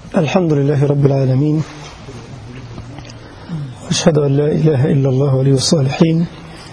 الحمد لله رب العالمين، وأشهد أن لا إله إلا الله ولي الصالحين،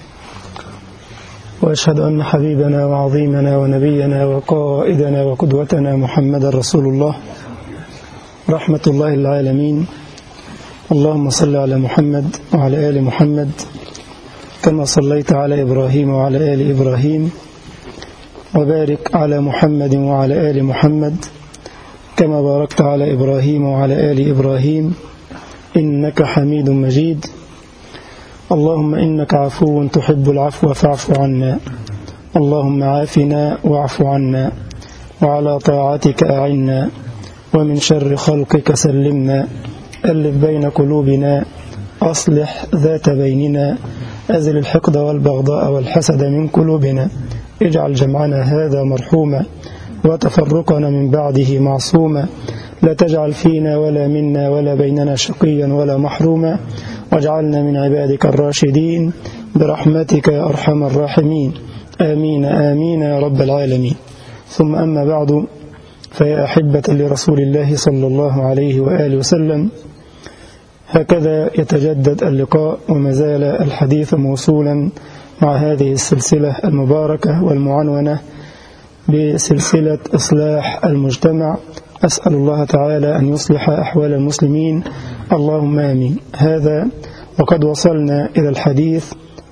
وأشهد أن حبيبنا وعظيمنا ونبينا وقائدنا وقدوتنا محمد رسول الله رحمة الله العالمين. اللهم صل على محمد وعلى آل محمد كما صليت على إبراهيم وعلى آل إبراهيم، وبارك على محمد وعلى آل محمد كما باركت على إبراهيم وعلى آل إبراهيم إنك حميد مجيد. اللهم إنك عفو تحب العفو فاعف عنا، اللهم عافنا واعف عنا، وعلى طاعتك أعنا، ومن شر خلقك سلمنا، ألف بين قلوبنا، أصلح ذات بيننا، أزل الحقد والبغضاء والحسد من قلوبنا، اجعل جمعنا هذا مرحوما وتفرقنا من بعده معصوما، لا تجعل فينا ولا منا ولا بيننا شقيا ولا محروما، واجعلنا من عبادك الراشدين برحمتك يا أرحم الراحمين، آمين آمين يا رب العالمين. ثم أما بعد، فيا أحبة لرسول الله صلى الله عليه وآله وسلم، هكذا يتجدد اللقاء وما زال الحديث موصولا مع هذه السلسلة المباركة والمعنونة بسلسلة إصلاح المجتمع. أسأل الله تعالى أن يصلح أحوال المسلمين، اللهم آمين. هذا وقد وصلنا إلى الحديث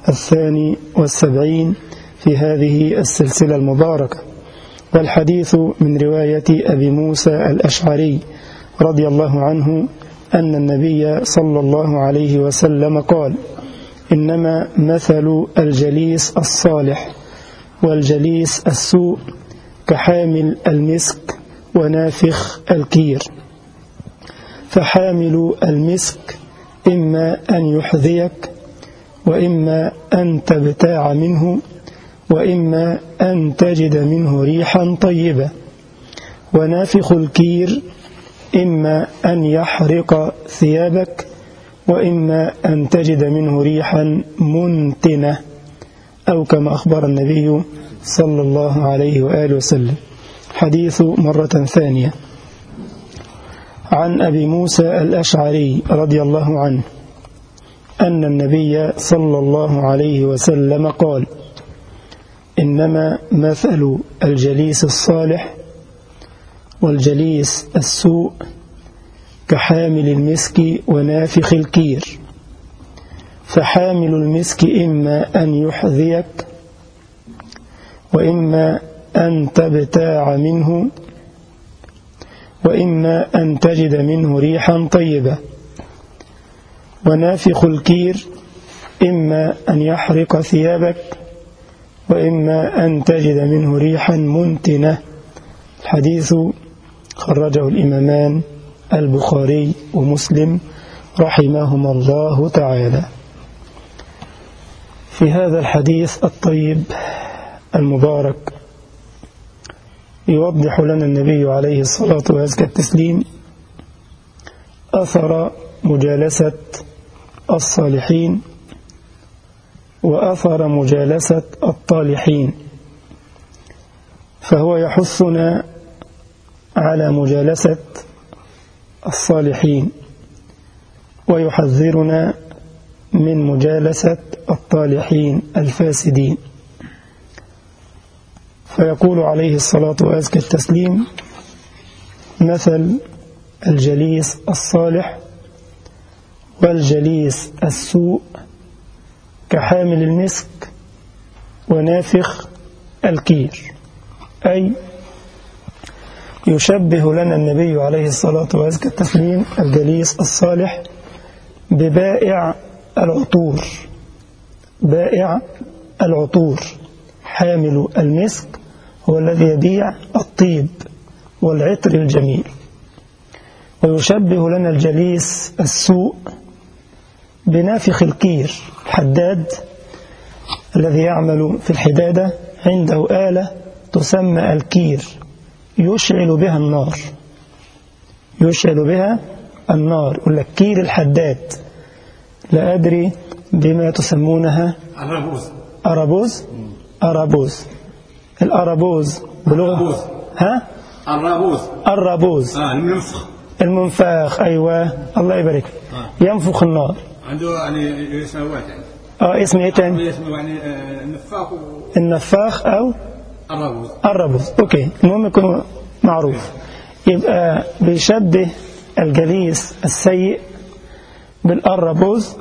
72 في هذه السلسلة المباركة، والحديث من رواية أبي موسى الأشعري رضي الله عنه أن النبي صلى الله عليه وسلم قال: إنما مثل الجليس الصالح والجليس السوء كحامل المسك ونافخ الكير، فحامل المسك إما أن يحذيك، وإما أن تبتاع منه، وإما أن تجد منه ريحا طيبة، ونافخ الكير إما أن يحرق ثيابك، وإما أن تجد منه ريحا منتنة، أو كما أخبر النبي صلى الله عليه وآله وسلم. حديث مرة ثانية عن أبي موسى الأشعري رضي الله عنه أن النبي صلى الله عليه وسلم قال: إنما مثل الجليس الصالح والجليس السوء كحامل المسك ونافخ الكير، فحامل المسك إما أن يحذيك، وإما أن تبتاع منه، وإما أن تجد منه ريحا طيبة، ونافخ الكير إما أن يحرق ثيابك، وإما أن تجد منه ريحا منتنة. الحديث خرجه الإمامان البخاري ومسلم رحمهما الله تعالى. في هذا الحديث الطيب المبارك يوضح لنا النبي عليه الصلاة وأزكى التسليم أثر مجالسة الصالحين وأثر مجالسة الطالحين، فهو يحثنا على مجالسة الصالحين ويحذرنا من مجالسة الطالحين الفاسدين. فيقول عليه الصلاة وأزكى التسليم: مثل الجليس الصالح والجليس السوء كحامل المسك ونافخ الكير، أي يشبه لنا النبي عليه الصلاة وأزكى التسليم الجليس الصالح ببائع العطور، بائع العطور. حامل المسك هو الذي يبيع الطيب والعطر الجميل. ويشبه لنا الجليس السوء بنافخ الكير، الحداد الذي يعمل في الحدادة عنده آلة تسمى الكير، يشعل بها النار، يشعل بها النار. يقول لك كير الحداد، لا أدري بما تسمونها. أرابوز. أرابوز. الأرابوز بلغة الرابوز. الرابوز. المنفخ. المنفاخ. أيوة الله يبارك. ينفخ النار. عنده يعني سنوات يعني. اسم ايه تاني؟ اسمه يعني النفاخ النفاخ أو الربوز. أوكي، المهم يكون معروف. يبقى بيشبه الجليس السيء بالأربوز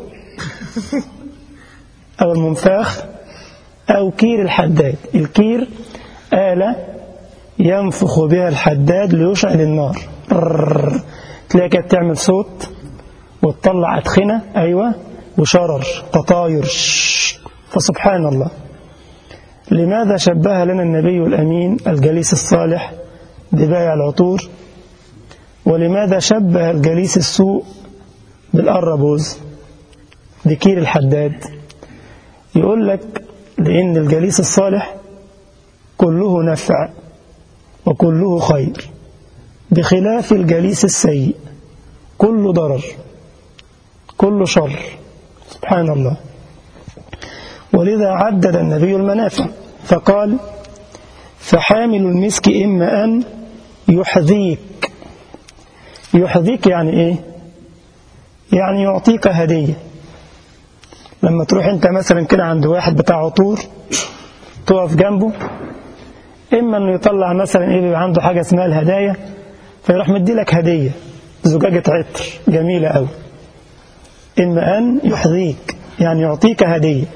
أو المنفاخ أو كير الحداد. الكير آلة ينفخ بها الحداد ليشعل النار، تلاقي كده تعمل صوت وتطلع أدخنة. أيوة، وشرر تطاير. فسبحان الله، لماذا شبه لنا النبي الأمين الجليس الصالح ببائع العطور، ولماذا شبه الجليس السوء بالأربوز بكير الحداد؟ يقول لك لأن الجليس الصالح كله نفع وكله خير، بخلاف الجليس السيء كله ضرر كله شر. سبحان الله. ولذا عدد النبي المنافع فقال: فحامل المسك إما أن يحذيك. يحذيك يعني إيه؟ يعني يعطيك هدية. لما تروح أنت مثلا كده عند واحد بتاع عطور، تقف جنبه، إما أنه يطلع مثلا إيه، بيبقى عنده حاجة اسمها الهدايا، فيروح مدي لك هدية زجاجة عطر جميلة أوي. إما أن يحذيك يعني يعطيك هدية،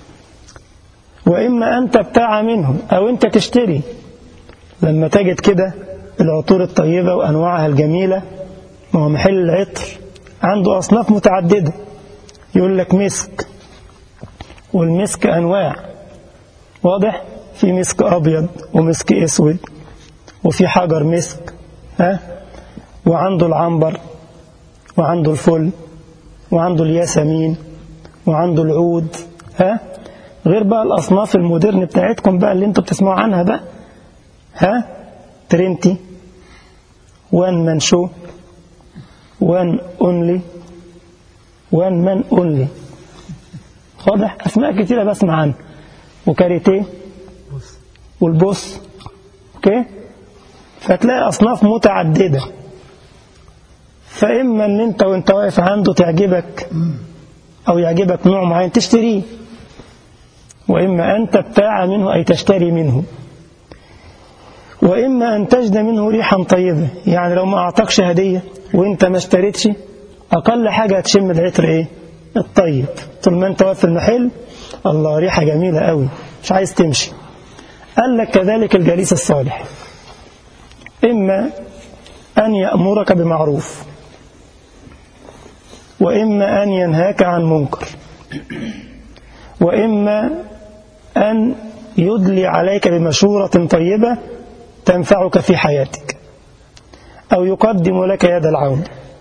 وإما أن تبتاع منه أو أنت تشتري. لما تجد كده العطور الطيبة وأنواعها الجميلة، ما هو محل العطر عنده أصناف متعددة، يقول لك مسك، والمسك أنواع، واضح؟ في مسك أبيض ومسك أسود وفي حجر مسك، وعنده العنبر وعنده الفل وعنده الياسمين وعنده العود، غير بقى الأصناف المودرن بتاعتكم بقى اللي انتوا بتسمعوا عنها بقى، ترنتي، وان منشو، وان أونلي، وان من أونلي، واضح؟ أسماء كتيرة بسمع عنها، وكاريتيه والبوس. اوكي، فتلاقي أصناف متعددة. فإما أن أنت وأنت واقف عنده تعجبك أو يعجبك نوع معين تشتريه، وإما أن تبتاع منه أي تشتري منه، وإما أن تجد منه ريحا طيبة. يعني لو ما أعطاكش هدية وإنت ما اشتريتش، أقل حاجة هتشم العطر إيه؟ الطيب. طول ما أنت واقف في المحل، الله ريحة جميلة قوي، مش عايز تمشي. قال لك كذلك الجليس الصالح، إما أن يأمرك بمعروف، وإما أن ينهاك عن منكر، وإما أن يدلي عليك بمشورة طيبة تنفعك في حياتك، أو يقدم لك يد العون.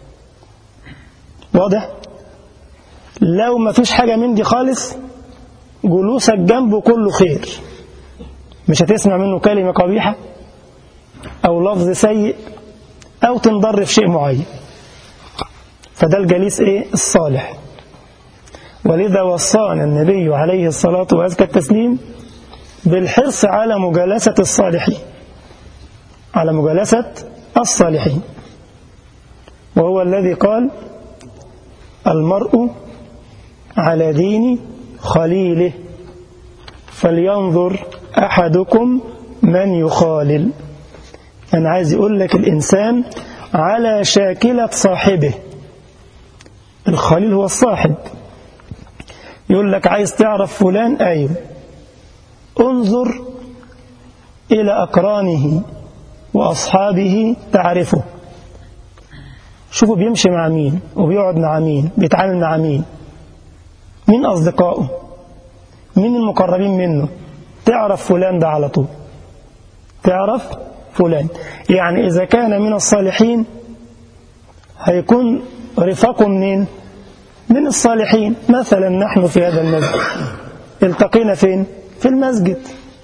واضح؟ لو ما فيش حاجة من دي خالص، جلوسك جنبه كله خير، مش هتسمع منه كلمة قبيحة أو لفظ سيء أو تنضر في شيء معين. فده الجليس إيه؟ الصالح. ولذا وصانا النبي عليه الصلاة وأزكى التسليم بالحرص على مجالسة الصالحين، على مجالسة الصالحين. وهو الذي قال: المرء على دين خليله فلينظر أحدكم من يخالل. أنا عايز يقول لك الإنسان على شاكلة صاحبه. الخليل هو الصاحب. يقول لك عايز تعرف فلان، أيوه، انظر إلى أقرانه وأصحابه تعرفه. شوفوا بيمشي مع مين وبيقعد مع مين، بيتعامل مع مين، مين أصدقائه، مين المقربين منه. تعرف فلان ده على طول، تعرف فلان. يعني إذا كان من الصالحين هيكون رفاقه منين؟ من الصالحين. مثلا نحن في هذا المسجد التقينا فين؟ في المسجد.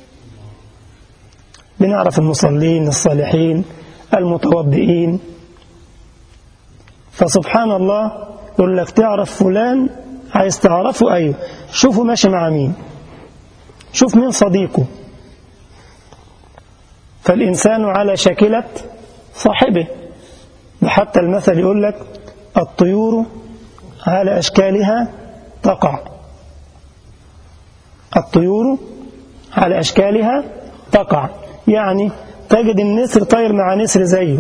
بنعرف المصلين الصالحين المتوضئين. فسبحان الله، يقول لك تعرف فلان، عايز تعرفه، أيوه، شوفوا ماشي مع مين، شوف مين صديقه. فالإنسان على شاكلة صاحبه. حتى المثل يقول لك الطيور على أشكالها تقع. الطيور على أشكالها تقع، يعني تجد النسر طاير مع نسر زيه،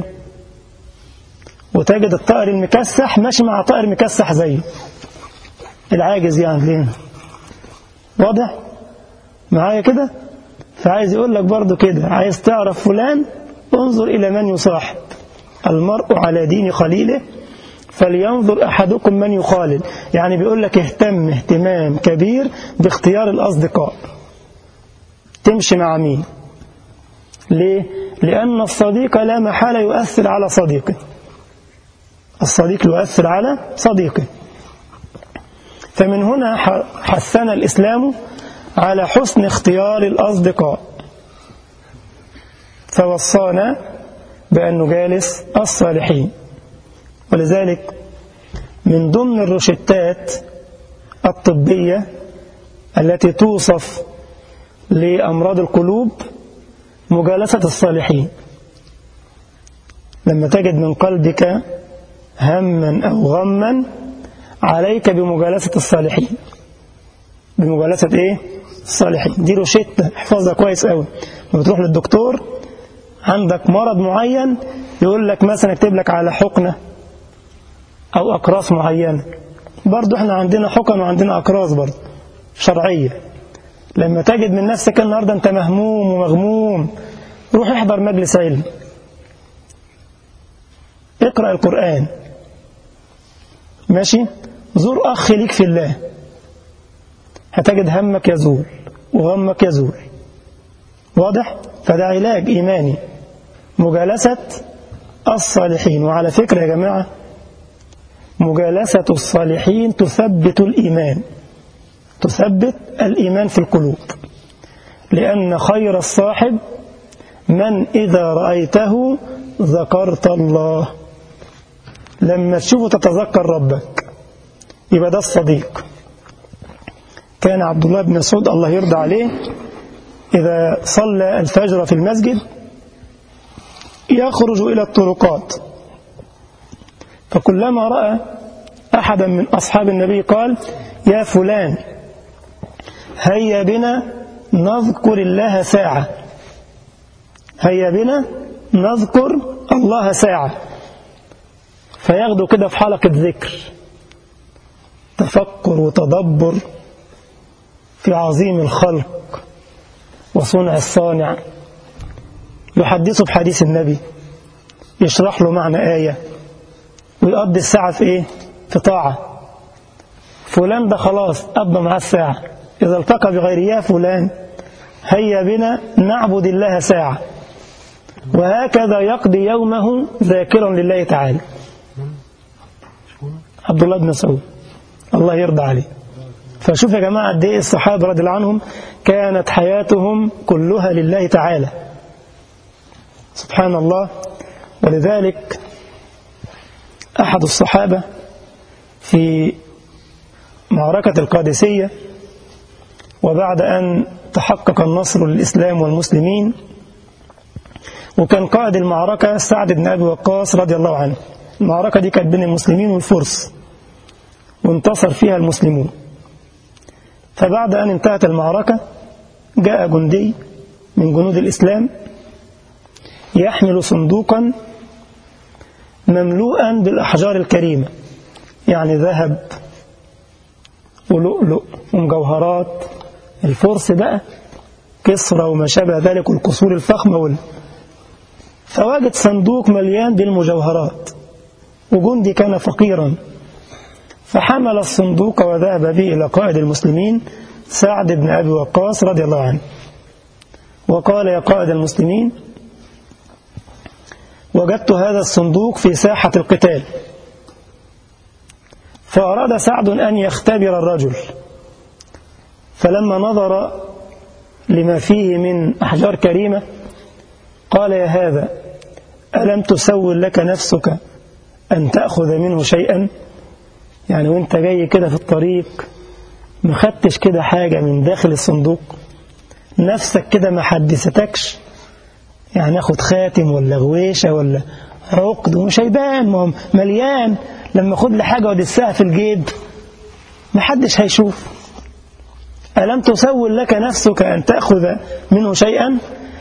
وتجد الطائر المكسح ماشي مع طائر مكسح زيه، العاجز يعني ليه؟ واضح معايا كده؟ فعايز يقول لك برضو كده، عايز تعرف فلان انظر إلى من يصاحب، المرء على دين خليله فلينظر أحدكم من يخالل. يعني بيقول لك اهتم اهتمام كبير باختيار الأصدقاء، تمشي مع مين؟ ليه؟ لأن الصديق لا محالة يؤثر على صديقه، الصديق يؤثر على صديقه. فمن هنا حثنا الإسلام على حسن اختيار الأصدقاء، فوصانا بأن نجالس الصالحين. ولذلك من ضمن الروشتات الطبية التي توصف لأمراض القلوب مجالسة الصالحين. لما تجد من قلبك هما أو غما عليك بمجالسة الصالحين. بمجالسة إيه؟ الصالحين. دي روشتة احفظها كويس قوي. لما تروح للدكتور عندك مرض معين يقول لك مثلا اكتب لك على حقنة أو أقراص معينة. برضو احنا عندنا حقن وعندنا أقراص برضو شرعية. لما تجد من نفسك النهاردة انت مهموم ومغموم، روح احضر مجلس علم، اقرأ القرآن، ماشي، زور أخ ليك في الله، هتجد همك يزول وغمك يزول. واضح؟ فده علاج إيماني، مجالسة الصالحين. وعلى فكرة يا جماعة، مجالسة الصالحين تثبت الإيمان، تثبت الإيمان في القلوب، لأن خير الصاحب من إذا رأيته ذكرت الله. لما تشوفه تتذكر ربك، يبقى ده الصديق. كان عبد الله بن مسعود الله يرضى عليه إذا صلى الفجر في المسجد يخرج إلى الطرقات، فكلما رأى أحدا من أصحاب النبي قال: يا فلان هيا بنا نذكر الله ساعة، هيا بنا نذكر الله ساعة. فياخدوا كده في حلقة ذكر، تفكر وتدبر في عظيم الخلق وصنع الصانع، يحدثه بحديث النبي، يشرح له معنى آية، ويقضي الساعة في إيه؟ في طاعة. فلان ده خلاص قضى معاه الساعة، إذا التقى بغيرها فلان هيا بنا نعبد الله ساعة. وهكذا يقضي يومه ذاكرا لله تعالى. عبد الله بن مسعود الله يرضى عليه. فشوف يا جماعة قد ايه الصحابة رضي الله عنهم كانت حياتهم كلها لله تعالى، سبحان الله. ولذلك أحد الصحابة في معركة القادسية، وبعد أن تحقق النصر للإسلام والمسلمين، وكان قائد المعركة سعد بن أبي وقاص رضي الله عنه. المعركة دي كانت بين المسلمين والفرس، وانتصر فيها المسلمون. فبعد أن انتهت المعركة جاء جندي من جنود الإسلام يحمل صندوقا مملوءا بالأحجار الكريمة، يعني ذهب ولؤلؤ ومجوهرات الفرس بقى، كسرى وما شابه ذلك، والقصور الفخمة فوجد صندوق مليان بالمجوهرات، وجندي كان فقيرا، فحمل الصندوق وذهب به إلى قائد المسلمين سعد بن أبي وقاص رضي الله عنه، وقال: يا قائد المسلمين، وجدت هذا الصندوق في ساحة القتال. فأراد سعد أن يختبر الرجل، فلما نظر لما فيه من أحجار كريمة قال: يا هذا، ألم تسول لك نفسك أن تأخذ منه شيئا؟ يعني وانت جاي كده في الطريق ما خدتش كده حاجة من داخل الصندوق؟ نفسك كده ما حدثتكش يعني اخد خاتم ولا غويشة ولا عقد وشيبان مليان، لما خد لحاجة ودسها في الجيب محدش هيشوف. ألم تسول لك نفسك أن تأخذ منه شيئا؟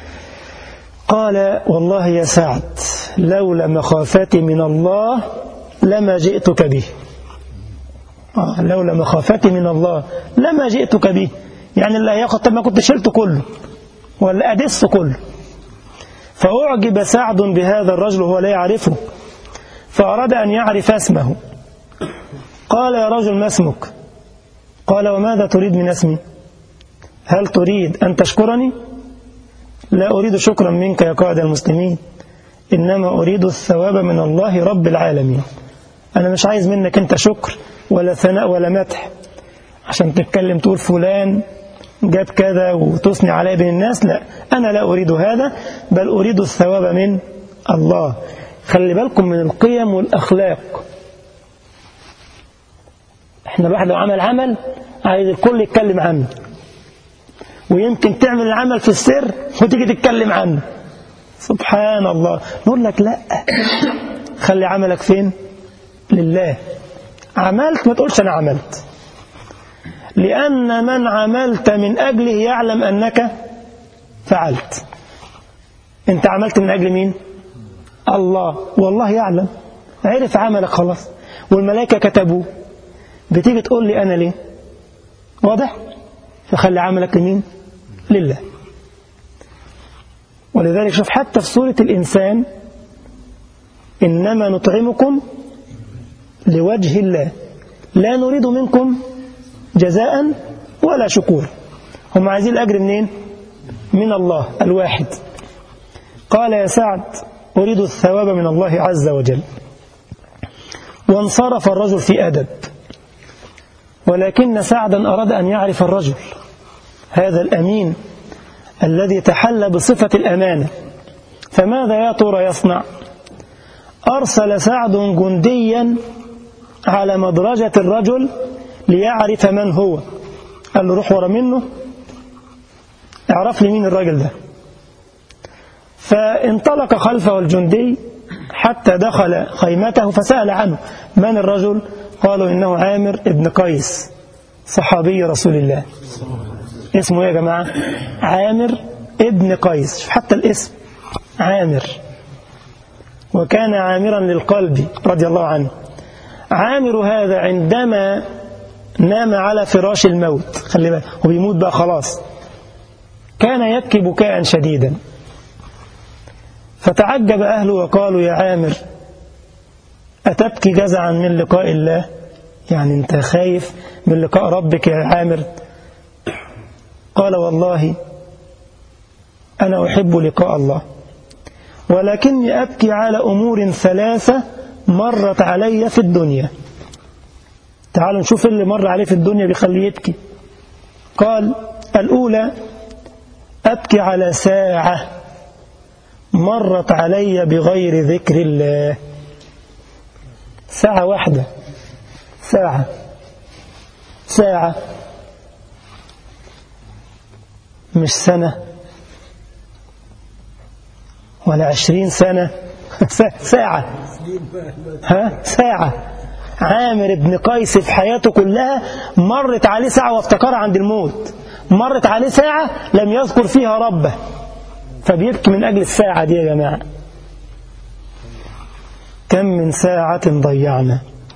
قال والله يا سعد لولا مخافتي من الله لما جئتك به. لولا مخافتي من الله لما جئتك به، يعني اللي هياخد طب ما كنت شلته كله ولا أدسه كله. فأعجب سعد بهذا الرجل وهو لا يعرفه، فأراد أن يعرف اسمه. قال يا رجل ما اسمك؟ قال وماذا تريد من اسمي؟ هل تريد أن تشكرني؟ لا أريد شكرا منك يا قائد المسلمين، إنما أريد الثواب من الله رب العالمين. أنا مش عايز منك أنت شكر ولا ثناء ولا مدح عشان تتكلم تقول فلان جاب كذا وتثني عليه بين الناس، لا، أنا لا أريد هذا، بل أريد الثواب من الله. خلي بالكم من القيم والأخلاق. احنا الواحد لو عمل عايز الكل يتكلم عنه، ويمكن تعمل العمل في السر وتيجي تتكلم عنه، سبحان الله. نقول لك لا، خلي عملك فين؟ لله. عملت ما تقولش أنا عملت، لأن من عملت من أجله يعلم أنك فعلت. أنت عملت من أجل مين؟ الله، والله يعلم، عرف عملك خلاص، والملائكة كتبوه. بتيجي تقول لي أنا ليه؟ واضح؟ فخلي عملك لمين؟ لله. ولذلك شوف حتى في سورة الإنسان إنما نطعمكم لوجه الله لا نريد منكم جزاء ولا شكور. هم عايزين الأجر منين؟ من الله الواحد. قال يا سعد أريد الثواب من الله عز وجل. وانصرف الرجل في أدب، ولكن سعدا أراد أن يعرف الرجل هذا الأمين الذي تحلى بصفة الأمانة، فماذا يا ترى يصنع؟ أرسل سعد جنديا على مدرجة الرجل ليعرف من هو. قال له روح ورا منه اعرف لي مين الرجل ده. فانطلق خلفه الجندي حتى دخل خيمته فسأل عنه من الرجل؟ قالوا إنه عامر ابن قيس صحابي رسول الله. اسمه يا جماعة عامر ابن قيس، حتى الاسم عامر، وكان عامرا للقلب رضي الله عنه. عامر هذا عندما نام على فراش الموت، خلي بالك هو بيموت بقى خلاص، كان يبكي بكاء شديدا. فتعجب أهله وقالوا يا عامر أتبكي جزعا من لقاء الله؟ يعني أنت خايف من لقاء ربك يا عامر؟ قال والله أنا أحب لقاء الله، ولكني أبكي على أمور ثلاثة مرت علي في الدنيا. تعالوا نشوف اللي مر عليه في الدنيا بيخليه يبكي. قال الأولى أبكي على ساعة مرت علي بغير ذكر الله. ساعة واحدة، ساعة مش سنة ولا 20 سنة، ساعة. ساعة. عامر بن قيس في حياته كلها مرت عليه ساعة وافتكرها عند الموت، مرت عليه ساعة لم يذكر فيها ربه، فبيبكي من أجل الساعة دي يا جماعة. كم من ساعة ضيعنا.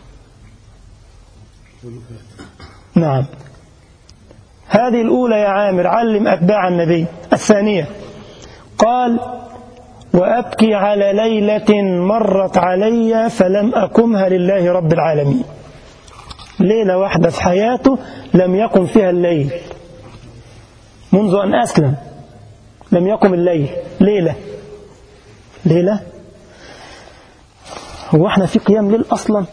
نعم، هذه الأولى يا عامر، علم أتباع النبي. الثانية قال وأبكي على ليلة مرت علي فلم أقمها لله رب العالمين. ليلة واحدة في حياته لم يقم فيها الليل منذ أن أسلم، لم يقم الليل. ليلة هو احنا في قيام ليل أصلا؟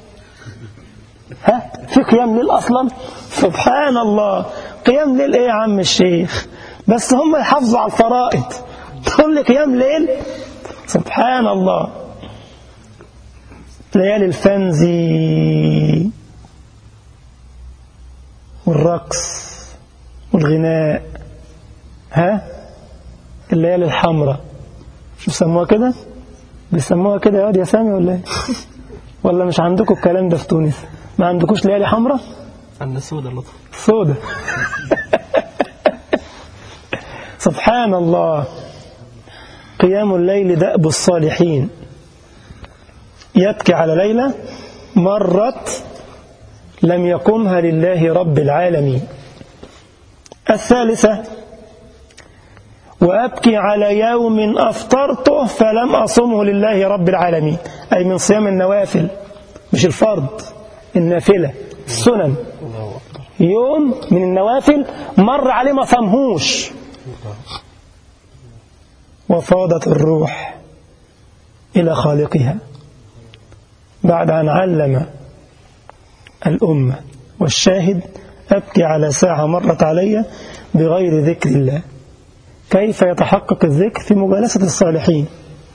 في قيام ليل أصلا؟ سبحان الله. قيام ليل ايه يا عم الشيخ؟ بس هم يحافظوا على الفرائض، تقول لي قيام ليل؟ سبحان الله. ليالي الفنزي والرقص والغناء، الليالي الحمراء، شو سموها كده؟ بيسموها كده يا واد يا سامي ولا ايه؟ ولا مش عندكم الكلام ده في تونس؟ ما عندكوش ليالي حمراء؟ عندنا سودة لطف سودة. سبحان الله. قيام الليل دأب الصالحين. يبكي على ليلة مرت لم يقمها لله رب العالمين. الثالثة: وأبكي على يوم أفطرته فلم أصمه لله رب العالمين، أي من صيام النوافل، مش الفرض، النافلة السنن. يوم من النوافل مر عليه ما صامهوش، وفاضت الروح إلى خالقها بعد أن علم الأمة. والشاهد: أبكي على ساعة مرت علي بغير ذكر الله. كيف يتحقق الذكر؟ في مجالسة الصالحين.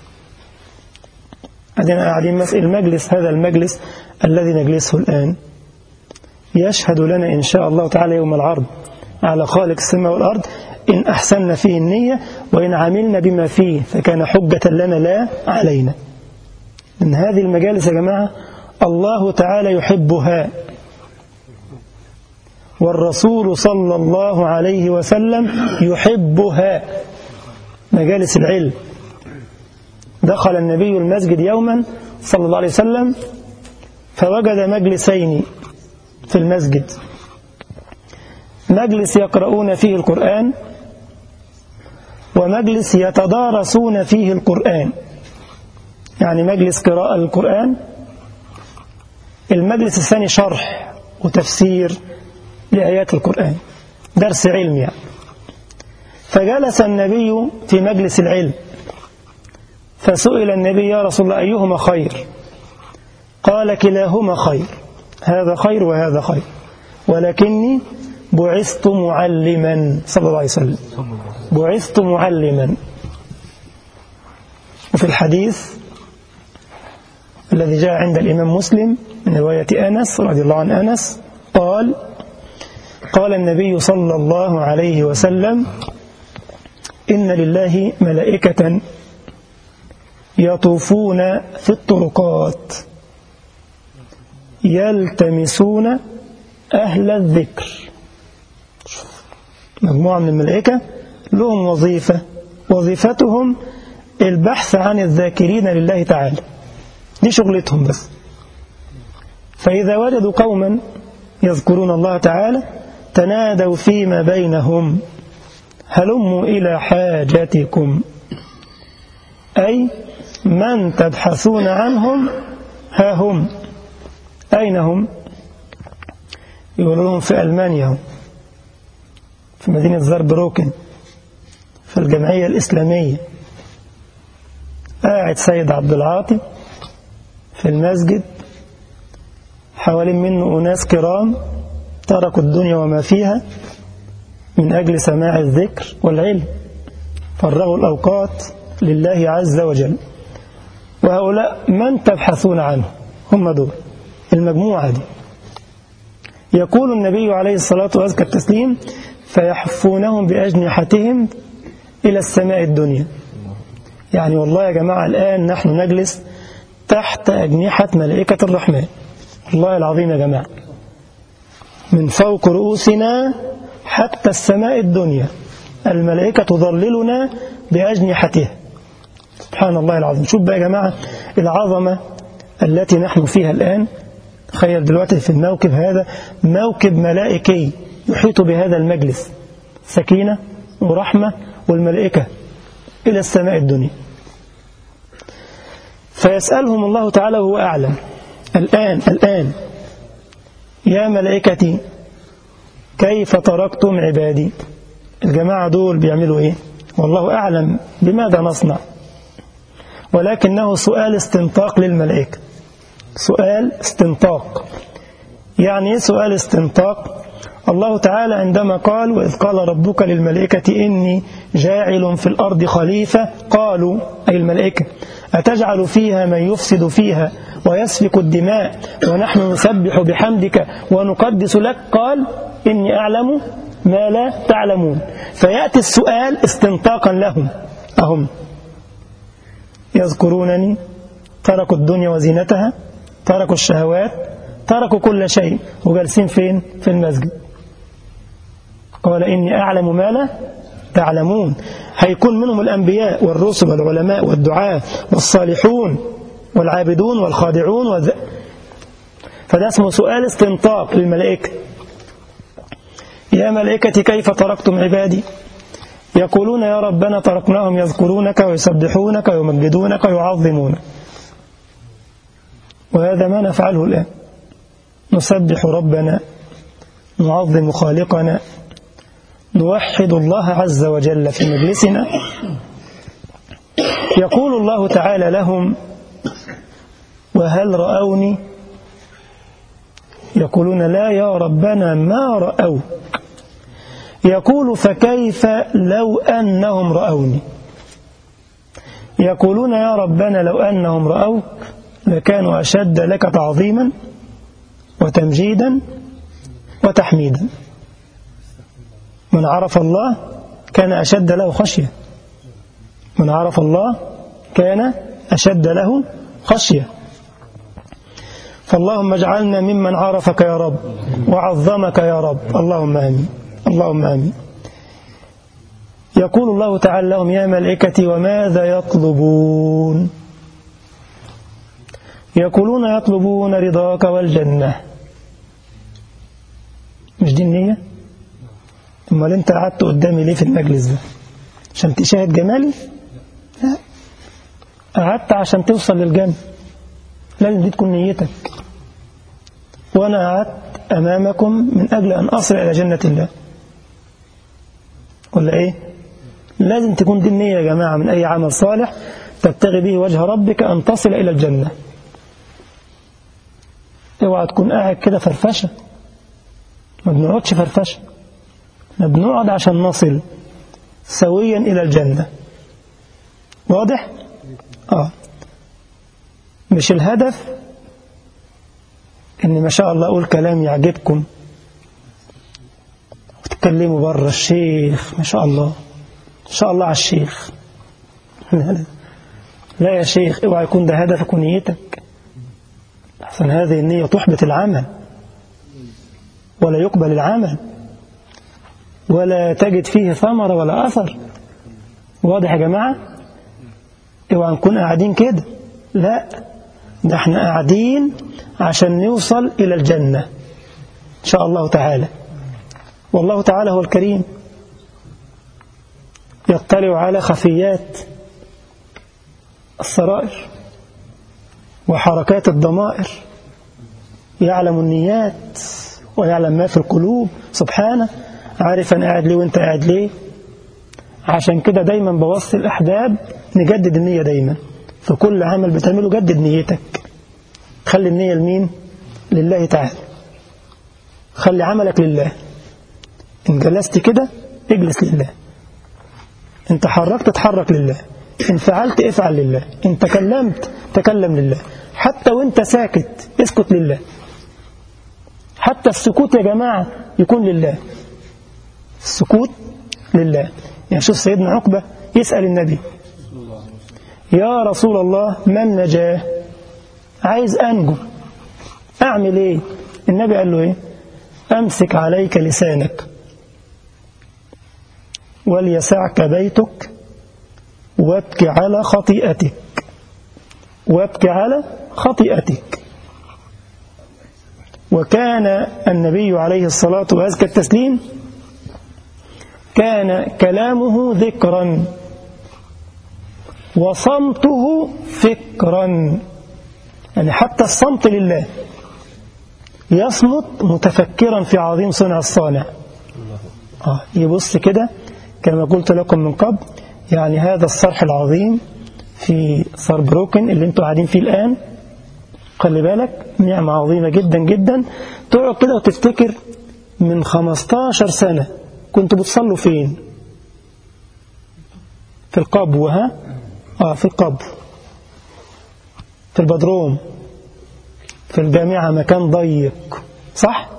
عندنا قاعدين المجلس، هذا المجلس الذي نجلسه الآن يشهد لنا إن شاء الله تعالى يوم العرض على خالق السماء والأرض إن أحسننا فيه النية وإن عملنا بما فيه فكان حجة لنا لا علينا. من هذه المجالس يا جماعة الله تعالى يحبها، والرسول صلى الله عليه وسلم يحبها. مجالس العلم. دخل النبي المسجد يوما صلى الله عليه وسلم فوجد مجلسين في المسجد: مجلس يقرؤون فيه القرآن، ومجلس يتدارسون فيه القرآن، يعني مجلس قراءة القرآن. المجلس الثاني شرح وتفسير لآيات القرآن، درس علم يعني. فجلس النبي في مجلس العلم فسئل النبي: يا رسول الله أيهما خير؟ قال: كلاهما خير، هذا خير وهذا خير، ولكني بعثت معلما صلى الله عليه وسلم، بعثت معلما. وفي الحديث الذي جاء عند الإمام مسلم من رواية أنس رضي الله عن أنس قال النبي صلى الله عليه وسلم: إن لله ملائكة يطوفون في الطرقات يلتمسون أهل الذكر. مجموعة من الملائكة لهم وظيفة، وظيفتهم البحث عن الذاكرين لله تعالى، دي شغلتهم بس. فإذا وجدوا قوما يذكرون الله تعالى تنادوا فيما بينهم: هلموا إلى حاجتكم، أي من تبحثون عنهم ها هم. أين هم؟ يقولون لهم في ألمانيا، في مدينة زاربروكن، في الجمعية الإسلامية. قاعد سيد عبد العاطي في المسجد، حوالين منه أناس كرام تركوا الدنيا وما فيها من أجل سماع الذكر والعلم، فرغوا الأوقات لله عز وجل. وهؤلاء من تبحثون عنه، هم دول المجموعة دي. يقول النبي عليه الصلاة وأزكى التسليم: فيحفونهم بأجنحتهم إلى السماء الدنيا. يعني والله يا جماعة الآن نحن نجلس تحت أجنحة ملائكة الرحمن، والله العظيم يا جماعة، من فوق رؤوسنا حتى السماء الدنيا الملائكة تظللنا بأجنحتها. سبحان الله العظيم. شوف بقى يا جماعة العظمة التي نحن فيها الآن. تخيل دلوقتي في الموكب هذا موكب ملائكي يحيط بهذا المجلس، سكينة ورحمة والملائكة إلى السماء الدنيا. فيسألهم الله تعالى وهو أعلم: الآن يا ملائكتي كيف تركتم عبادي؟ الجماعة دول بيعملوا إيه؟ والله أعلم بماذا نصنع، ولكنه سؤال استنطاق للملائكة. سؤال استنطاق. يعني إيه سؤال استنطاق؟ الله تعالى عندما قال: وإذ قال ربك للملائكة إني جاعل في الأرض خليفة، قالوا أي الملائكة: أتجعل فيها من يفسد فيها ويسفك الدماء ونحن نسبح بحمدك ونقدس لك؟ قال: إني أعلم ما لا تعلمون. فيأتي السؤال استنطاقا لهم. يذكرونني، تركوا الدنيا وزينتها، تركوا الشهوات، تركوا كل شيء وجالسين فين؟ في المسجد. قال إني أعلم ما لا تعلمون. هيكون منهم الأنبياء والرسل والعلماء والدعاة والصالحون والعابدون والخادعون فده اسمه سؤال استنطاق للملائكة. يا ملائكتي كيف تركتم عبادي؟ يقولون يا ربنا تركناهم يذكرونك ويسبحونك ويمجدونك ويعظمونك. وهذا ما نفعله الآن، نسبح ربنا، نعظم خالقنا، نوحد الله عز وجل في مجلسنا. يقول الله تعالى لهم وهل رأوني؟ يقولون لا يا ربنا ما رأوا. يقول فكيف لو أنهم رأوني؟ يقولون يا ربنا لو أنهم رأوك لكانوا أشد لك تعظيما وتمجيدا وتحميدا. من عرف الله كان أشد له خشية، من عرف الله كان أشد له خشية. فاللهم اجعلنا ممن عرفك يا رب وعظمك يا رب، اللهم آمين، اللهم آمين. يقول الله تعالى لهم يا ملائكتي وماذا يطلبون؟ يقولون يطلبون رضاك والجنة. مش دي النية؟ امال انت قعدت قدامي ليه في المجلس ده؟ عشان تشاهد جمالي؟ لا، قعدت عشان توصل للجنة، لازم دي تكون نيتك. وانا قعدت امامكم من اجل ان اصل الى جنة الله، ولا ايه؟ لازم تكون دي النية يا جماعة من اي عمل صالح تبتغي به وجه ربك ان تصل الى الجنة. اوعى تكون قاعد كده فرفشة، ما بنقعدش فرفشة، ما بنقعد عشان نصل سويا إلى الجنة. واضح؟ مش الهدف إن ما شاء الله أقول كلام يعجبكم وتتكلموا بره الشيخ ما شاء الله، ما شاء الله على الشيخ. لا يا شيخ، اوعى يكون ده هدفك ونيتك، أحسن هذه النية تحبط العمل ولا يقبل العمل ولا تجد فيه ثمرة ولا أثر. واضح يا جماعة؟ اوعى نكون قاعدين كده، لا، ده احنا قاعدين عشان نوصل إلى الجنة إن شاء الله تعالى. والله تعالى هو الكريم، يطلع على خفيات السرائر وحركات الضمائر، يعلم النيات ويعلم ما في القلوب سبحانه، عارف أنا قاعد ليه وانت قاعد ليه. عشان كده دايما بوصي الأحباب نجدد النية دايما في كل عمل بتعمله. جدد نيتك، خلي النية لمين؟ لله تعالى. خلي عملك لله. إن جلست كده اجلس لله، إن تحركت تتحرك لله، إن فعلت افعل لله، إن تكلمت تكلم لله، حتى وانت ساكت اسكت لله. حتى السكوت يا جماعة يكون لله، السكوت لله. يعني شوف سيدنا عقبة يسأل النبي يا رسول الله ما النجاة؟ عايز أنجو، أعمل إيه؟ النبي قال له إيه؟ أمسك عليك لسانك وليسعك بيتك وابكي على خطيئتك، وابكي على خطيئتك. وكان النبي عليه الصلاة وأزكى التسليم كان كلامه ذكرا وصمته فكرا، يعني حتى الصمت لله، يصمت متفكرا في عظيم صنع الصانع. يبص كده كما قلت لكم من قبل، يعني هذا الصرح العظيم في ساربروكن اللي انتوا قاعدين فيه الآن، خلي بالك نعمة عظيمة جدا جدا. تقعد كده وتفتكر من 15 سنة كنتوا بتصلوا فين؟ في القبو، في القبو، في البدروم، في الجامعة، مكان ضيق صح؟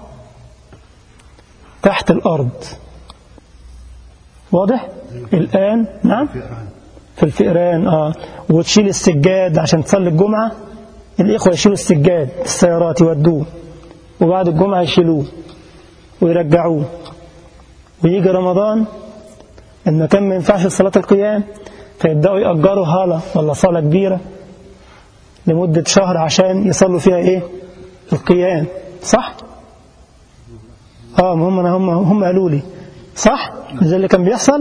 تحت الأرض. واضح؟ الآن نعم في الفئران وتشيل السجاد عشان تصلي الجمعة. الإخوة يشيلوا السجاد السيارات يودوه، وبعد الجمعة يشيلوه ويرجعوه. ويجي رمضان المكان ما ينفعش صلاة القيام، فيبدأوا يأجروا هالة ولا صالة كبيرة لمدة شهر عشان يصلوا فيها القيام. صح؟ هم قالوا لي صح؟ ده اللي كان بيحصل.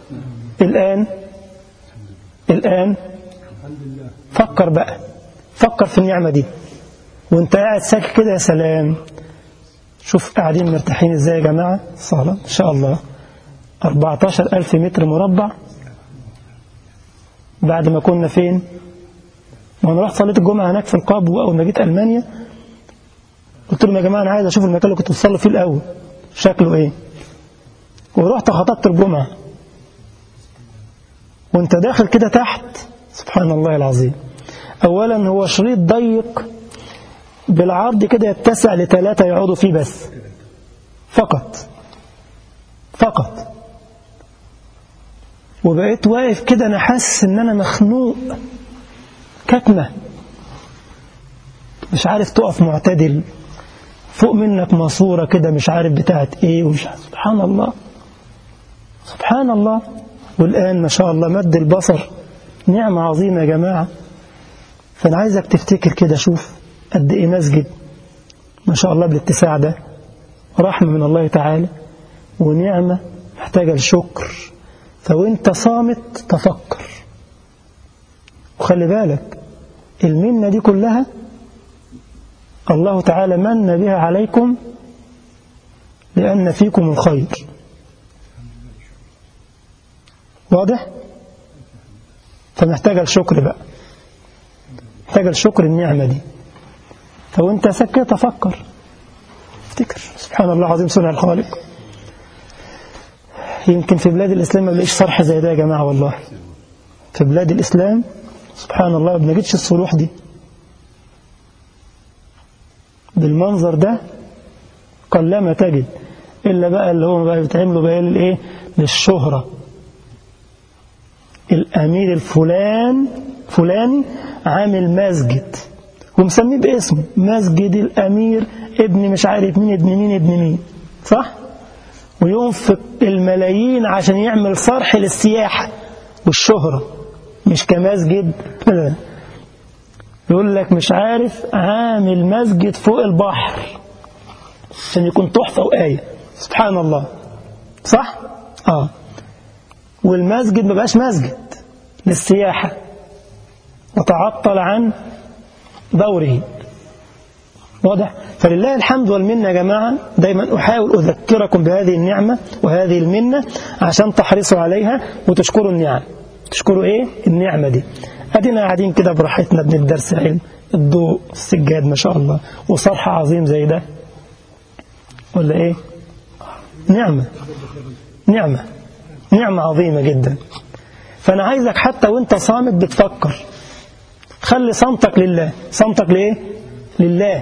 الآن فكر بقى، فكر في النعمة دي وانت قاعد ساكت كده. يا سلام، شوف قاعدين مرتاحين ازاي يا جماعة. صالة ان شاء الله 14,000 متر مربع. بعد ما كنا فين؟ ما انا رحت صليت الجمعة هناك في القابو. أول ما جيت ألمانيا قلت لهم يا جماعة أنا عايز أشوف المكان اللي كنت بتصلي فيه الأول شكله إيه. ورحت خطبت الجمعة، وانت داخل كده تحت سبحان الله العظيم. أولا هو شريط ضيق بالعرض كده يتسع ل3 يقعدوا فيه بس فقط. وبقيت واقف كده أنا حاسس إن أنا مخنوق كتمة، مش عارف تقف معتدل، فوق منك ماسورة كده مش عارف بتاعت ايه ومش عارف. سبحان الله. والآن ما شاء الله مد البصر نعمة عظيمة يا جماعة. فأنا عايزك تفتكر كده، شوف قد ايه مسجد ما شاء الله بالاتساع ده، رحمة من الله تعالى ونعمة محتاجة الشكر. فوانت صامت تفكر، وخلي بالك المنة دي كلها الله تعالى من بها عليكم لأن فيكم الخير. واضح؟ فمحتاج الشكر بقى، محتاج الشكر النعمة دي. فوانت سكت تفكر، افتكر سبحان الله العظيم صنع الخالق. يمكن في بلاد الإسلام ما بلاقيش صرح زي ده يا جماعة. والله في بلاد الإسلام سبحان الله ما بنجدش الصروح دي بالمنظر ده، قلما تجد إلا بقى اللي هو بقى بتعمله بقى للشهرة. الأمير فلاني عامل مسجد ومسميه باسمه مسجد الأمير ابن مش عارف مين ابن مين صح؟ وينفق الملايين عشان يعمل صرح للسياحة والشهرة، مش كمسجد. يقول لك مش عارف عامل مسجد فوق البحر عشان يكون تحفة وآية. سبحان الله. صح؟ والمسجد ما بقاش مسجد للسياحة وتعطل عن دوره. واضح؟ فلله الحمد والمنة يا جماعة. دايما أحاول أذكركم بهذه النعمة وهذه المنة عشان تحرصوا عليها وتشكروا النعم. تشكروا النعمة دي. أدينا قاعدين كده براحتنا بندرس علم، الضوء، السجاد ما شاء الله، وصرح عظيم زي ده، ولا نعمة عظيمة جدا. فأنا عايزك حتى وانت صامت بتفكر، خلي صمتك لله. صمتك لله.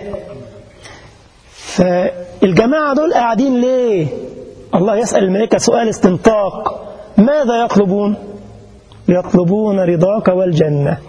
فالجماعة دول قاعدين ليه؟ الله يسأل الملائكة سؤال استنطاق، ماذا يطلبون؟ يطلبون رضاك والجنة.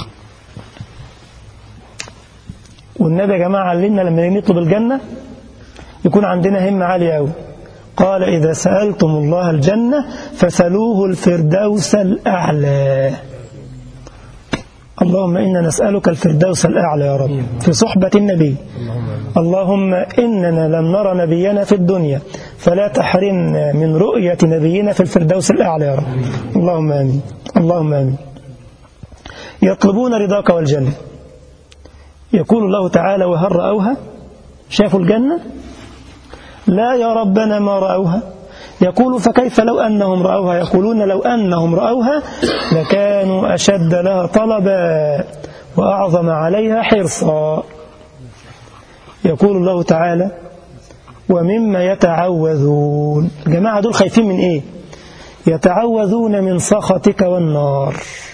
والنبي يا جماعة علمنا لما نطلب الجنة يكون عندنا همة عالية أوي. قال إذا سألتم الله الجنة فسألوه الفردوس الأعلى. اللهم إنا نسألك الفردوس الأعلى يا رب في صحبة النبي. اللهم إننا لم نرى نبينا في الدنيا فلا تحرمنا من رؤية نبينا في الفردوس الأعلى يا رب. اللهم آمين. اللهم آمين. يطلبون رضاك والجنة. يقول الله تعالى وهل رأوها؟ شافوا الجنة؟ لا يا ربنا ما رأوها. يقول فكيف لو أنهم رأوها؟ يقولون لو أنهم رأوها لكانوا أشد لها طلبا وأعظم عليها حرصا. يقول الله تعالى ومما يتعوذون. الجماعة دول خايفين من يتعوذون من سخطك والنار.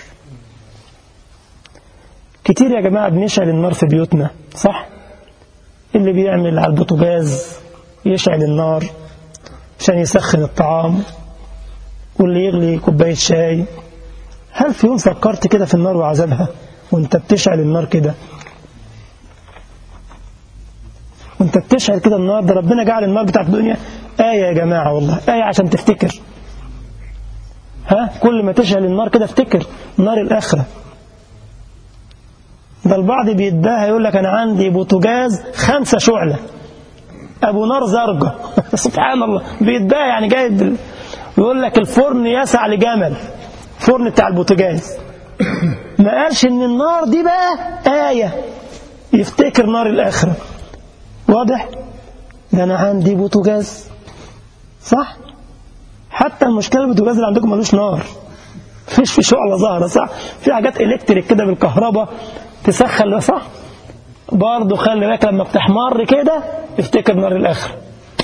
كتير يا جماعة بنشعل النار في بيوتنا صح؟ اللي بيعمل على البوتاجاز يشعل النار عشان يسخن الطعام، واللي يغلي كوباية شاي هل في يوم فكرت كده في النار وعذابها وانت بتشعل النار كده؟ وانت بتشعل كده النار، ده ربنا جعل النار بتاعت الدنيا آية يا جماعة، والله آية عشان تفتكر. كل ما تشعل النار كده افتكر نار الآخرة. ده البعض بيتباهى يقول لك أنا عندي بوتجاز 5 شعلة أبو نار زرقة سبحان الله، بيتباهى يعني جايب، يقول لك الفرن يسع لجمل، فرن بتاع البوتجاز. ما قالش إن النار دي بقى آية يفتكر نار الآخرة. واضح؟ ده أنا عندي بوتجاز، صح؟ حتى المشكلة البوتجاز اللي عندكم ملوش نار، فيش في شعلة ظاهرة، صح؟ في حاجات إلكتريك كده بالكهرباء تسخن، صح؟ برضه خلي بالك لما بتحمر كده افتكر نار الآخرة.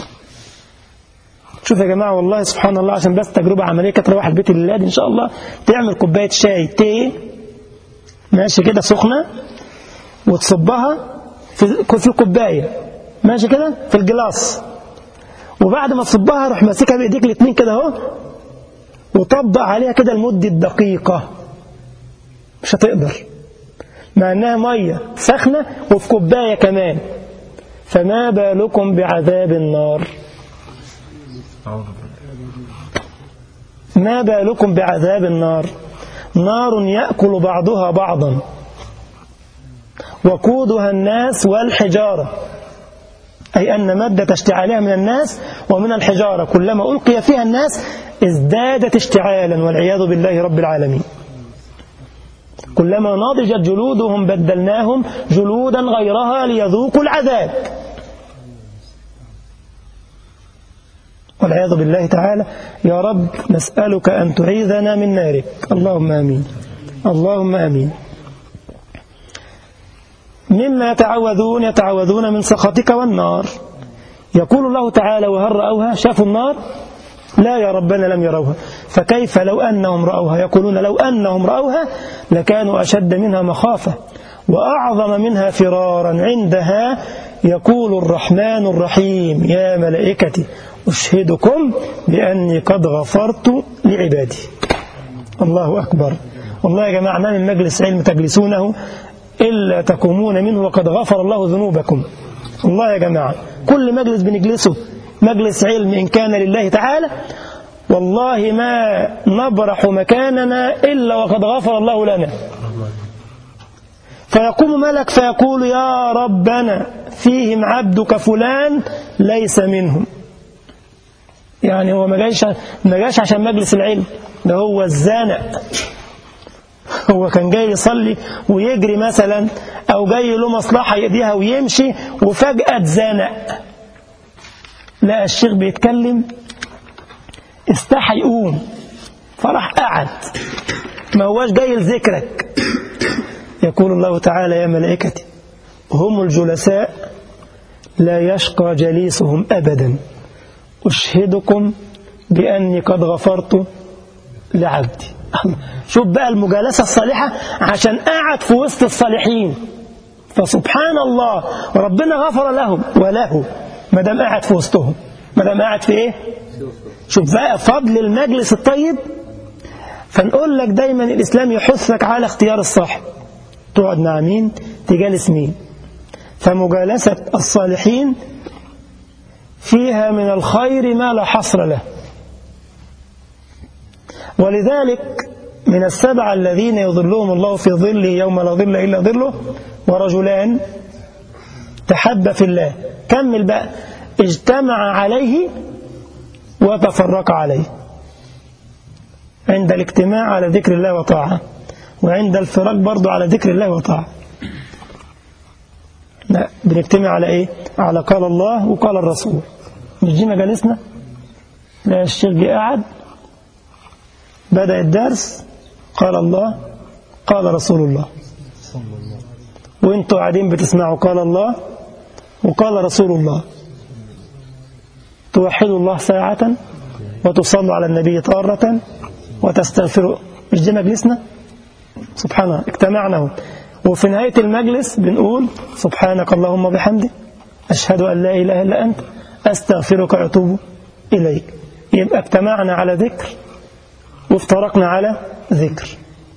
شوف يا جماعة والله سبحان الله، عشان بس تجربة عملية كده، تروح البيت الليلة إن شاء الله تعمل كوباية شاي تي ماشي كده سخنة، وتصبها في كوباية ماشي كده في الجلاس، وبعد ما تصبها روح ماسكها بإيديك الاتنين كده اهو، وطبق عليها كده لمدة دقيقة. مش هتقدر، مع انها مية سخنة وفي كوباية كمان. فما بالكم بعذاب النار؟ ما بالكم بعذاب النار؟ نار يأكل بعضها بعضا وقودها الناس والحجارة، أي أن مادة اشتعالها من الناس ومن الحجارة كلما ألقي فيها الناس ازدادت اشتعالا والعياذ بالله رب العالمين. كلما نضجت جلودهم بدلناهم جلودا غيرها ليذوقوا العذاب والعياذ بالله تعالى. يا رب نسألك أن تعيذنا من نارك، اللهم آمين، اللهم آمين. مما يتعوذون من سخطك والنار. يقول الله تعالى وهل رأوها؟ شافوا النار؟ لا يا ربنا لم يروها. فكيف لو أنهم رأوها؟ يقولون لو أنهم رأوها لكانوا أشد منها مخافة وأعظم منها فرارا. عندها يقول الرحمن الرحيم يا ملائكتي أشهدكم بأني قد غفرت لعبادي. الله أكبر. والله يا جماعة ما من مجلس علم تجلسونه إلا تقومون منه وقد غفر الله ذنوبكم. الله يا جماعة كل مجلس بنجلسه مجلس علم إن كان لله تعالى والله ما نبرح مكاننا إلا وقد غفر الله لنا. فيقوم ملك فيقول يا ربنا فيهم عبدك فلان ليس منهم. يعني هو ما جاش عشان مجلس العلم، ده هو الزانق، هو كان جاي يصلي ويجري مثلا، أو جاي له مصلحة يقضيها ويمشي وفجأة اتزانق، لقى الشيخ بيتكلم استحى يقوم فراح قعد، ما هواش جاي لذكرك. يقول الله تعالى يا ملائكتي هم الجلساء لا يشقى جليسهم أبدا أشهدكم بأني قد غفرت لعبدي. شوف بقى المجالسة الصالحة عشان قاعد في وسط الصالحين، فسبحان الله ربنا غفر لهم وله ما دام قاعد في وسطهم، ما دام قاعد في ايه. شوف بقى فضل المجلس الطيب. فنقول لك دايما الإسلام يحثك على اختيار الصاحب، تقعد مع مين تجالس مين. فمجالسة الصالحين فيها من الخير ما لا حصر له. ولذلك من السبعة الذين يظلهم الله في ظله يوم لا ظل إلا ظله ورجلان تحب في الله. كمل بقى اجتمع عليه وتفرق عليه. عند الاجتماع على ذكر الله وطاعة، وعند الفراق برضو على ذكر الله وطاعة. لا بنجتمع على ايه؟ على قال الله وقال الرسول. مش دي مجالسنا؟ لا الشيخ جه قاعد بدأ الدرس قال الله قال رسول الله، وانتوا قاعدين بتسمعوا قال الله وقال رسول الله، توحدوا الله ساعة وتصلوا على النبي طارة وتستغفروا. مش دي مجلسنا؟ سبحان الله اجتمعنا، وفي نهاية المجلس بنقول سبحانك اللهم وبحمدك أشهد أن لا إله إلا أنت أستغفرك وأتوب إليك. يبقى اجتمعنا على ذكر وافترقنا على ذكر.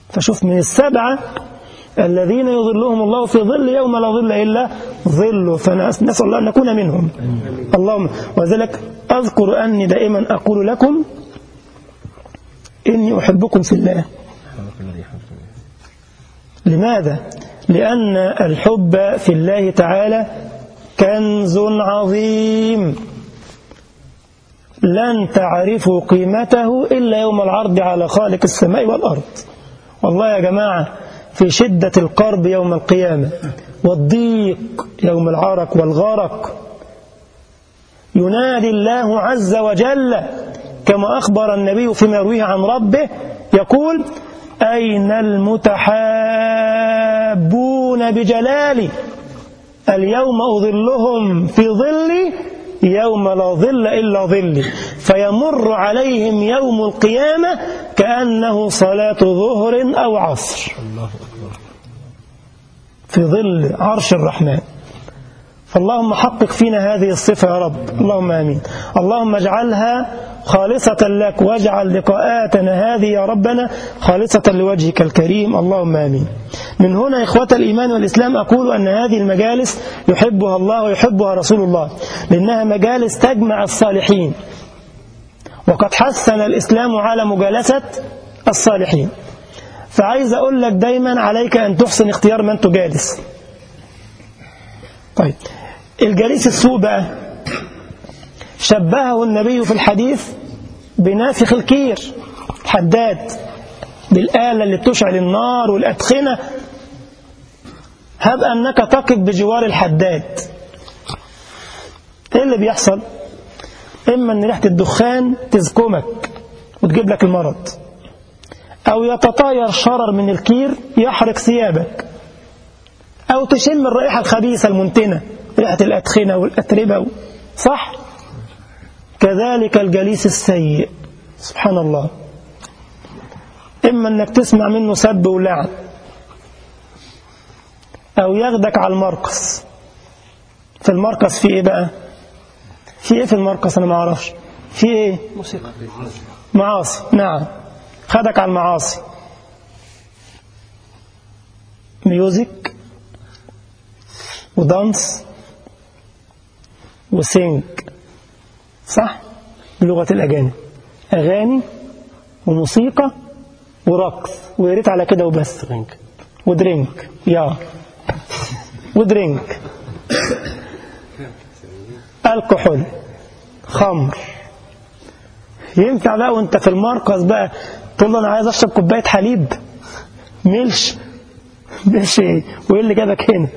فشوف من السبعة الذين يظلهم الله في ظل يوم لا ظل إلا ظله، فنسأل الله أن نكون منهم. اللهم. وذلك أذكر أني دائما أقول لكم إني أحبكم في الله. لماذا؟ لأن الحب في الله تعالى كنز عظيم لن تعرفوا قيمته إلا يوم العرض على خالق السماء والأرض. والله يا جماعة في شدة القرب يوم القيامة والضيق يوم العرق والغرق ينادي الله عز وجل كما أخبر النبي فيما يرويه عن ربه يقول: أين المتحابون بجلالي اليوم أظلهم في ظلي يوم لا ظل إلا ظلي، فيمر عليهم يوم القيامة كأنه صلاة ظهر أو عصر في ظل عرش الرحمن. فاللهم حقق فينا هذه الصفة يا رب، اللهم آمين. اللهم اجعلها خالصة لك، واجعل لقاءاتنا هذه يا ربنا خالصة لوجهك الكريم، اللهم آمين. من هنا إخوة الإيمان والإسلام أقول أن هذه المجالس يحبها الله ويحبها رسول الله، لأنها مجالس تجمع الصالحين، وقد حثنا الإسلام على مجالسة الصالحين. فعايز أقول لك دايما عليك أن تحسن اختيار من تجالس. طيب الجليس السوء بقى شبهه النبي في الحديث بنافخ الكير، حداد بالآلة اللي بتشعل النار والأدخنة. هب أنك تقف بجوار الحداد، إيه اللي بيحصل؟ إما أن ريحة الدخان تزكمك وتجيب لك المرض، أو يتطاير شرر من الكير يحرق ثيابك، أو تشم الرائحة الخبيثة المنتنة، ريحة الأدخنة والأتربة، صح؟ كذلك الجليس السيء سبحان الله، إما أنك تسمع منه سب ولعن، أو ياخدك على المرقص. في المرقص في إيه بقى؟ في إيه في المرقص؟ أنا ما أعرفش في إيه؟ موسيقى، معاصي. نعم، خدك على المعاصي، ميوزك ودانس وسينك، صح؟ بلغة الأجانب، أغاني وموسيقى ورقص، ويريت على كده وبس. ودرينك ودرينك، الكحول، خمر. ينفع بقى وانت في المرقص بقى تقول له أنا عايز أشرب كوباية حليب؟ ملش ايه؟ وايه اللي جابك هنا؟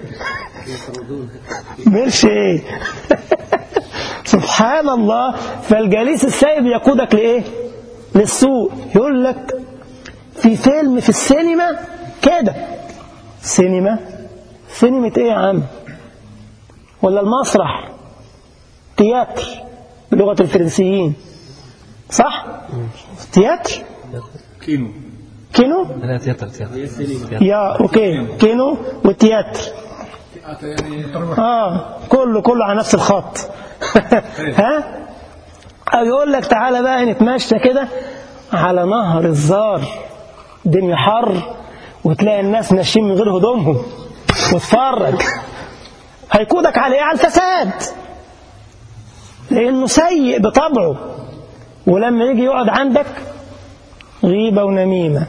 ملش ايه؟ سبحان الله. فالجليس السيء يقودك لإيه؟ للسوء. يقول لك في فيلم في السينما كده، سينما ايه يا عم؟ ولا المسرح، تياتر بلغة الفرنسيين، صح؟ تياتر، كينو لا تياتر يا اوكي، كينو والتياتر كله على نفس الخط. ها؟ أو يقول لك تعالى بقى نتمشى كده على نهر الزار، الدنيا حر وتلاقي الناس ماشيين من غير هدومهم وتفرج. هيقودك على ايه؟ على الفساد، لانه سيء بطبعه. ولما يجي يقعد عندك غيبة ونميمة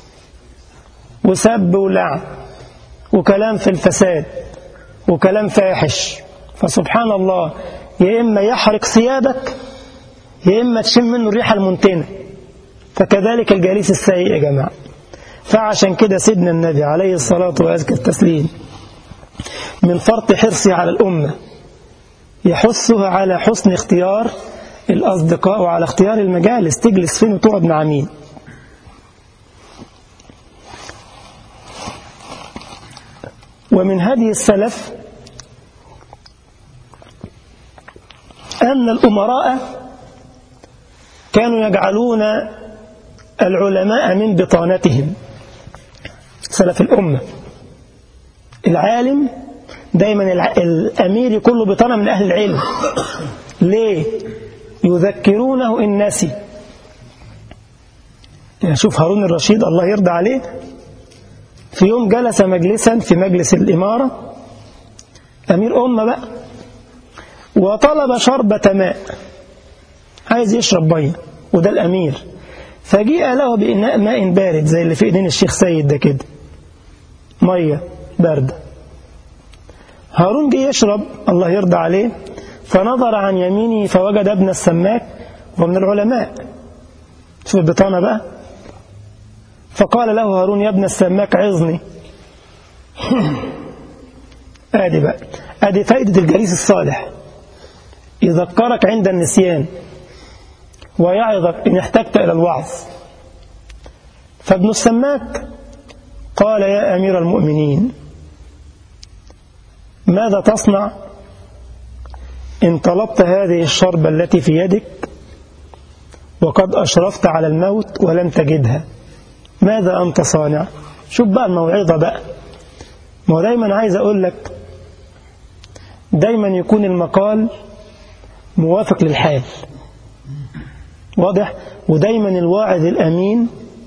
وسب ولعن وكلام في الفساد وكلام فاحش، فسبحان الله يا إما يحرق ثيابك يا إما تشم منه الريحة المنتنة. فكذلك الجليس السيء يا جماعة. فعشان كده سيدنا النبي عليه الصلاة وأزكى التسليم من فرط حرصه على الأمة يحثها على حسن اختيار الأصدقاء وعلى اختيار المجالس، تجلس فين وتقعد مع مين. ومن هدي السلف أن الأمراء كانوا يجعلون العلماء من بطانتهم. سلف الأمة العالم دايما الأمير يكون له بطانة من أهل العلم. ليه؟ يذكرونه إن نسي. يعني شوف هارون الرشيد الله يرضى عليه، في يوم جلس مجلسا في مجلس الإمارة، أمير أمة بقى، وطلب شربة ماء، عايز يشرب مية، وده الأمير، فجيء له بإناء ماء بارد زي اللي في إيدين الشيخ سيد ده كده، مية باردة. هارون جه يشرب الله يرضى عليه، فنظر عن يمينه فوجد ابن السماك ومن العلماء، شوف البطانة بقى، فقال له هارون يا ابن السماك عظني. ادي بقى، ادي فائدة الجليس الصالح، يذكرك عند النسيان ويعظك إن احتجت إلى الوعظ. فابن السماك قال يا أمير المؤمنين ماذا تصنع إن طلبت هذه الشربة التي في يدك وقد أشرفت على الموت ولم تجدها؟ ماذا أنت صانع؟ شوف بقى الموعظة بقى. ما دايما عايز أقول لك دايما يكون المقال موافق للحال، واضح؟ ودايما الواعظ الأمين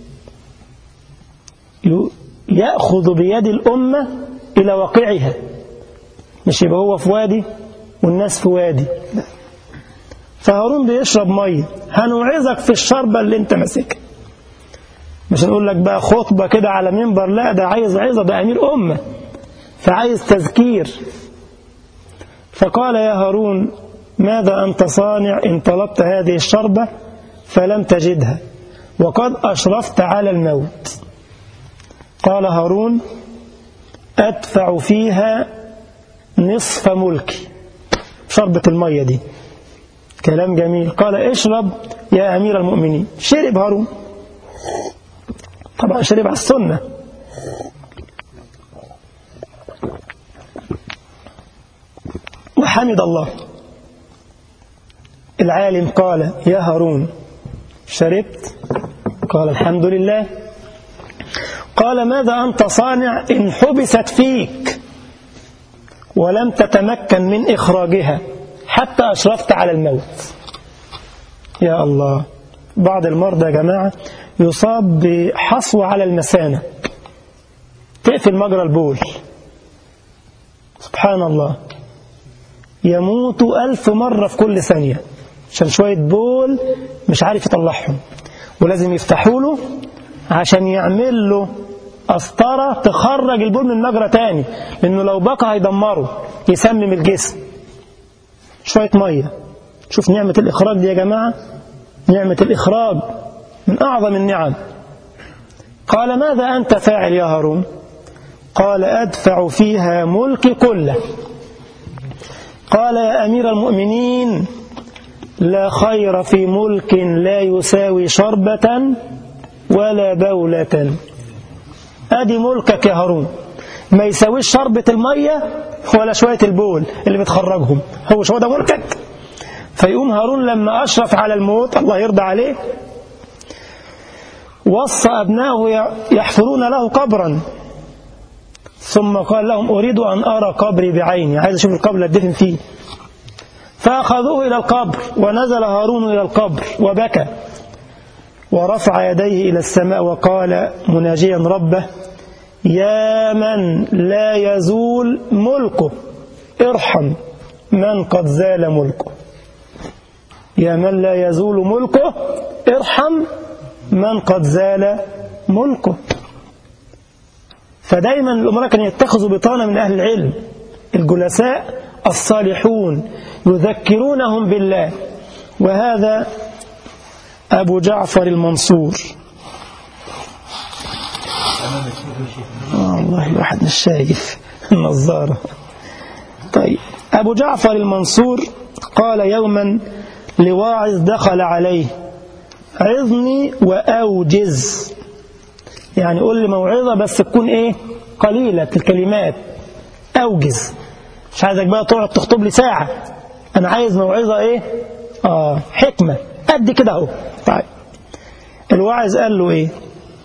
يأخذ بيد الأمة إلى واقعها، مش يبقى هو في وادي والناس في وادي. فهارون بيشرب مية، هنوعظك في الشربة اللي انت ماسكها، مش نقول لك بقى خطبة كده على منبر، لا، ده عايز عظة، ده أمير أمة، فعايز تذكير. فقال يا هارون ماذا أنت صانع إن طلبت هذه الشربة فلم تجدها وقد أشرفت على الموت؟ قال هارون أدفع فيها نصف ملكي، شربة المية دي. كلام جميل. قال اشرب يا أمير المؤمنين. شرب هارون، طبعا شرب على السنة. وحمد الله. العالم قال يا هارون شربت؟ قال الحمد لله. قال ماذا أنت صانع إن حبست فيك ولم تتمكن من إخراجها حتى أشرفت على الموت؟ يا الله، بعض المرضى يا جماعة يصاب بحصوة على المثانة تقفل مجرى البول، سبحان الله، يموت 1000 مرة في كل ثانية عشان شوية بول مش عارف يطلعهم، ولازم يفتحوا له عشان يعمل له قسطرة تخرج البول من مجرى تاني، لأنه لو بقى هيدمره، يسمم الجسم. شوية مية. شوف نعمة الإخراج دي يا جماعة، نعمة الإخراج من أعظم النعم. قال ماذا أنت فاعل يا هارون؟ قال أدفع فيها ملكي كله. قال يا أمير المؤمنين لا خير في ملك لا يساوي شربة ولا بولة. أدي ملكك يا هارون، ما يساويش شربة المية ولا شوية البول اللي بتخرجهم، هو شو ده ملكك؟ فيقوم هارون لما أشرف على الموت الله يرضى عليه وصى أبنائه يحفرون له قبرا، ثم قال لهم أريد أن أرى قبري بعيني، عايز أشوف القبر اللي أدفن فيه. فأخذوه إلى القبر، ونزل هارون إلى القبر وبكى ورفع يديه إلى السماء وقال مناجيا ربه يا من لا يزول ملكه ارحم من قد زال ملكه. يا من لا يزول ملكه ارحم من قد زال ملكه. فدايما الأمراء كانوا يتخذوا بطانة من أهل العلم الجلساء الصالحون يذكرونهم بالله. وهذا أبو جعفر المنصور. والله الواحد مش شايف النظارة. طيب، أبو جعفر المنصور قال يوما لواعظ دخل عليه عظني وأوجز، يعني قول لي موعظة بس تكون إيه قليلة الكلمات، أوجز، مش عايزك بقى تقعد تخطب لي ساعة، أنا عايز موعظة إيه حكمة قد كده أهو. طيب الواعظ قال له إيه؟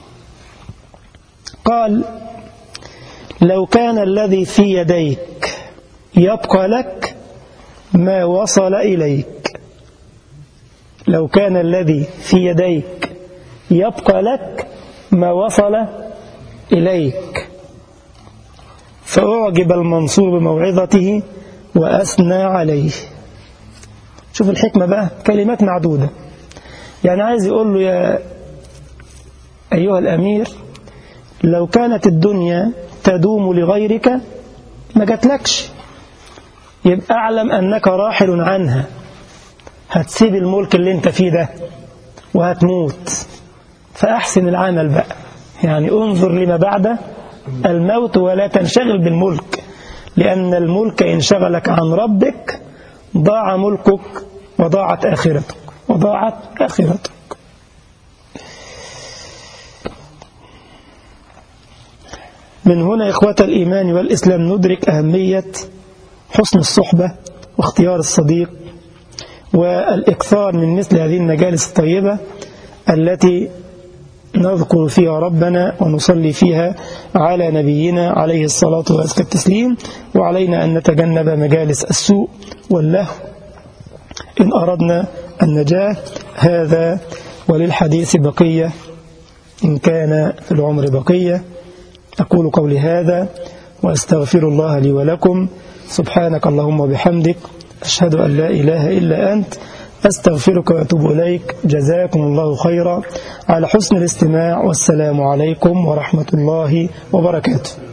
قال لو كان الذي في يديك يبقى لك ما وصل إليك. لو كان الذي في يديك يبقى لك ما وصل إليك. فأعجب المنصور بموعظته وأثنى عليه. شوف الحكمة بقى، كلمات معدودة. يعني عايز يقول له يا أيها الأمير، لو كانت الدنيا تدوم لغيرك ما جاتلكش، يبقى أعلم أنك راحل عنها، هتسيب الملك اللي انت فيه ده وهتموت، فأحسن العمل بقى، يعني انظر لما بعد الموت ولا تنشغل بالملك، لأن الملك إن شغلك عن ربك ضاع ملكك وضاعت آخرتك. من هنا إخوة الإيمان والإسلام ندرك أهمية حسن الصحبة واختيار الصديق والإكثار من مثل هذه المجالس الطيبة التي نذكر فيها ربنا ونصلي فيها على نبينا عليه الصلاة وأزكى التسليم. وعلينا أن نتجنب مجالس السوء واللهو إن أردنا النجاة. هذا وللحديث بقية إن كان في العمر بقية. أقول قولي هذا وأستغفر الله لي ولكم. سبحانك اللهم وبحمدك، أشهد أن لا إله إلا أنت، أستغفرك وأتوب إليك. جزاكم الله خيرا على حسن الاستماع، والسلام عليكم ورحمة الله وبركاته.